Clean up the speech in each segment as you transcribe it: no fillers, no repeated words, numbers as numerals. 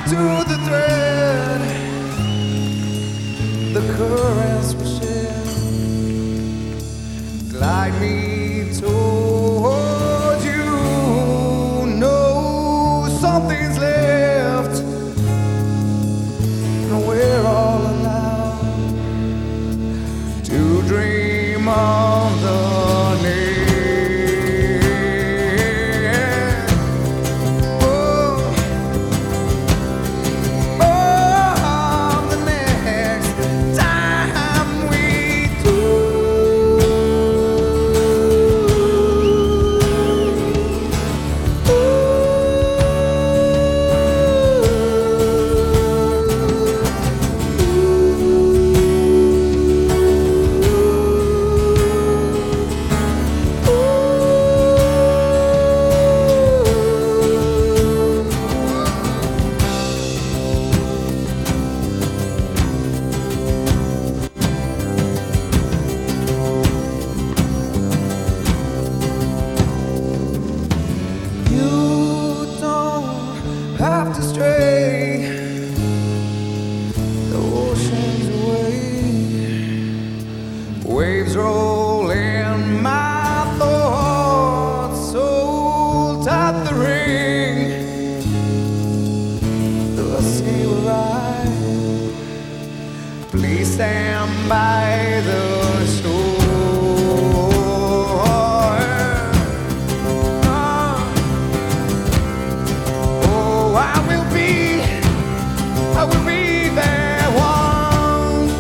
to the thread, the currents will share, glide me toward you. No, something's left, and we're all allowed to dream of the have to stray the oceans away. Waves roll in my thoughts, so tight the ring. Though I see will rise, please stand by the shore. I will be there once.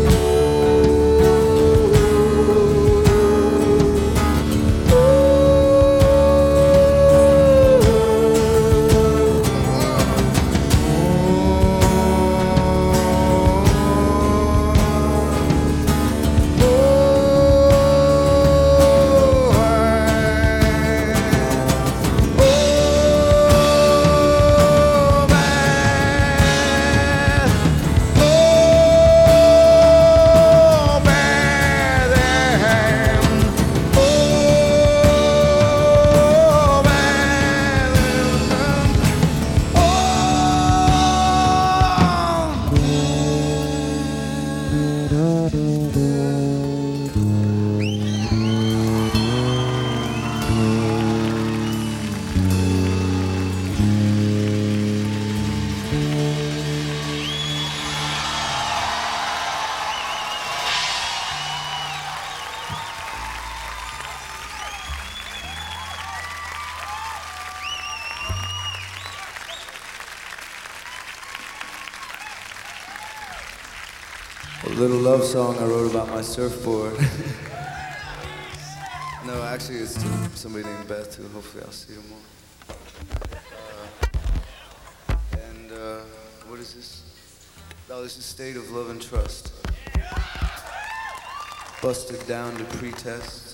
A little love song I wrote about my surfboard. No, actually it's to somebody named Beth, who hopefully I'll see tomorrow. What is this? Oh, this is State of Love and Trust. Busted down to pretest.